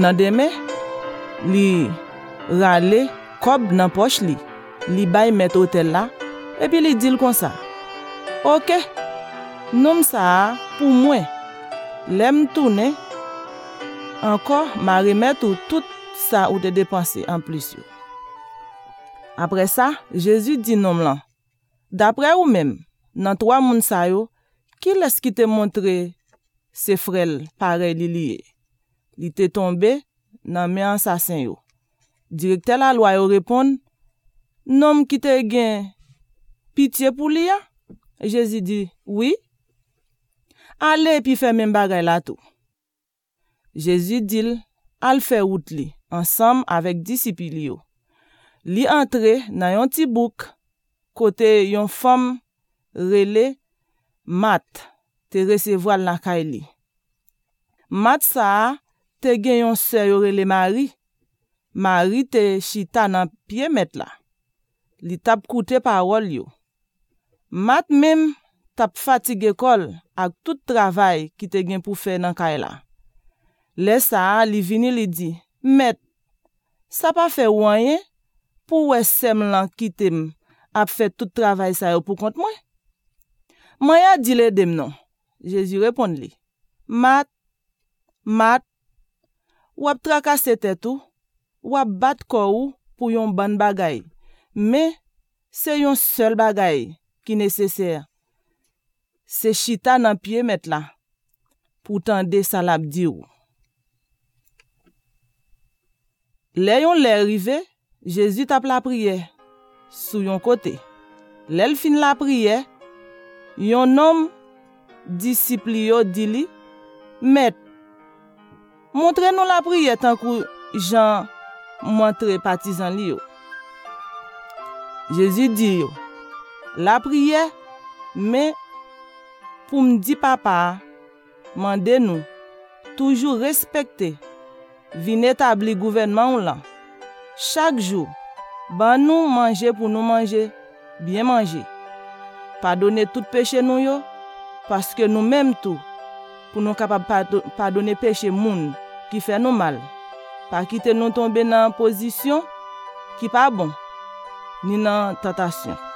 nan deme, li rale kob nan poche li bay met hôtel là, et puis li dit comme ça. OK, nom ça pour moi. L'aime tourner encore m'a remettre tout ça ou de dépenser en plus. Après ça, Jésus dit nom là. D'après ou même, dans 3 moun sa yo, qui laisse qui te montré ses frères pareil lié. Li te tombé dans mes assassin yo. Directeur la loi yo répond, nom qui te gen pitié pour lui. Jésus dit, oui. Allez puis faire même bagay la tout. Jésus dit, al fait route li, ensemble avec disciples yo. Li entre dans yon ti bouk, côté yon femme relé Mat te recevoir la kay li. Mat sa te gen yon sœur yo relé Marie. Marie te chita nan pied met la. Li tap koute parole yo. Mat même tap fatigue kol ak tout travail ki te gen pou fè nan kay la. Le sa li vini li di, met, sa pa fè wanyen pou wè sem lan kitem ap fè tout travail sa yo pou kont mwen. Mwen ya di le dem non. Jésus répond li, Mat, wap trakase tèt ou, wap bat kou pou yon ban bagay, mais c'est yon seul bagay qui nécessaire. C'est chita nan pied met la, pou tande salab di ou. Le yon lè rive, Jésus tap la prière sou yon côté. L'el fin la prière, yon homme disciple yo di li, Met, montre nous la prière tant que Jean montre partisan li yo. Jésus dit yo, la prière, mais pour me dire papa, mande nous toujours respecter, vin établir gouvernement là. Chaque jour, ban nous manger pour nous manger, bien manger. Pardonner tout péché nous yo, parce que nous même tout, pour nous capable pardonner péché moun qui fait nous mal. Pas quitter nous tomber dans position qui pas bon, ni dans tentation.